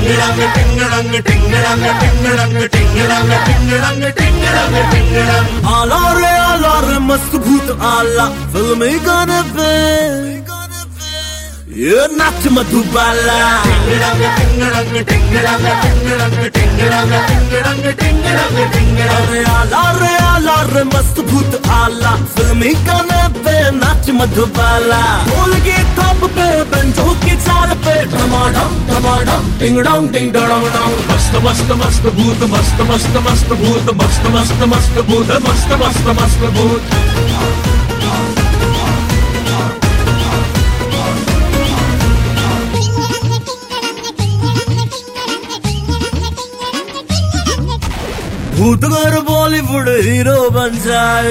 आला रे मस्त भूत आला फिल्मी गाने पे ये नाच मधुबाला अरे आला रे मस्त भूत आला फिल्मी गाने पे नाच मधुबाला ढोल की थप पे बंजो की चाल पे धमाधम धमाधम टिंग डोंग टिंग डोंग डोंग मस्त मस्त मस्त भूत मस्त मस्त मस्त भूत मस्त मस्त मस्त भूत मस्त मस्त मस्त भूत भूतगर बॉलीवुड हीरो बन जाए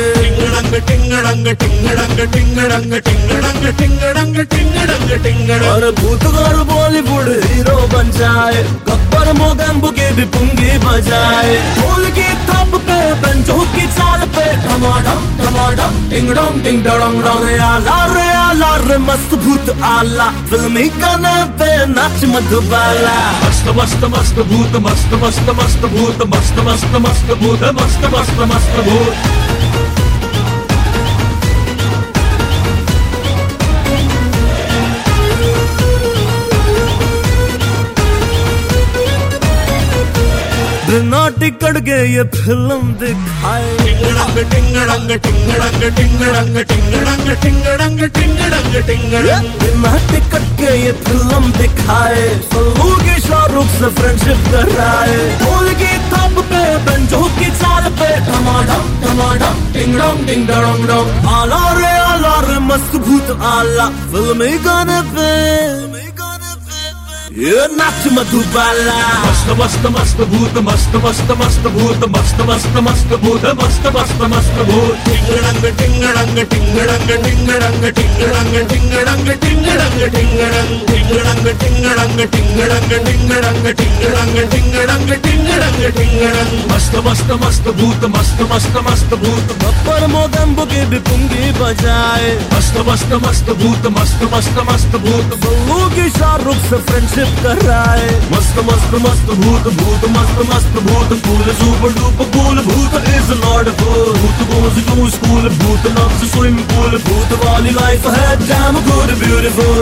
और भूतगर बॉलीवुड हीरो बन जाए गब्बर मोगम्बो के भी पुंगी बजाए ढोल की थप पे बंजो की चाल पे धमाधम धमाधम टिंग डोंग टिंग डोंग डोंग आला रे मस्त भूत आला फिल्मी गाने पे नाच मधुबाला मस्त मस्त मस्त भूत मस्त मस्त मस्त भूत मस्त मस्त मस्त भूत मस्त मस्त मस्त भूत बिना टिकट के ये फिल्म दिखाए बिना टिकट के ये फिल्म दिखाए सल्लू की शाहरुख से फ्रेंडशिप कराए ढोल की थप पे बंजो की चाल पे धमाधम धमाधम टिंग डोंग टिंग डोंग डोंग आला रे मस्त भूत आला फिल्मी गाने पे ये नाच मधुबाला मस्त मस्त मस्त भूत मस्त मस्त मस्त भूत मस्त मस्त मस्त भूत मस्त मस्त मस्त भूत मस्त मस्त मस्त भूत मस्त मस्त मस्त भूत गब्बर मोगम्बो के भी पुंगी बजाए मस्त मस्त मस्त भूत मस्त मस्त मस्त भूत सल्लू की शाहरुख से फ्रेंडशिप कर रहा है मस्त मस्त मस्त भूत भूत मस्त मस्त भूत कूल सुपर डुपर कूल भूत इज नॉट कूल भूत गोज टू स्कूल भूत loves स्विमिंग पूल भूत वाली लाइफ है damn good beautiful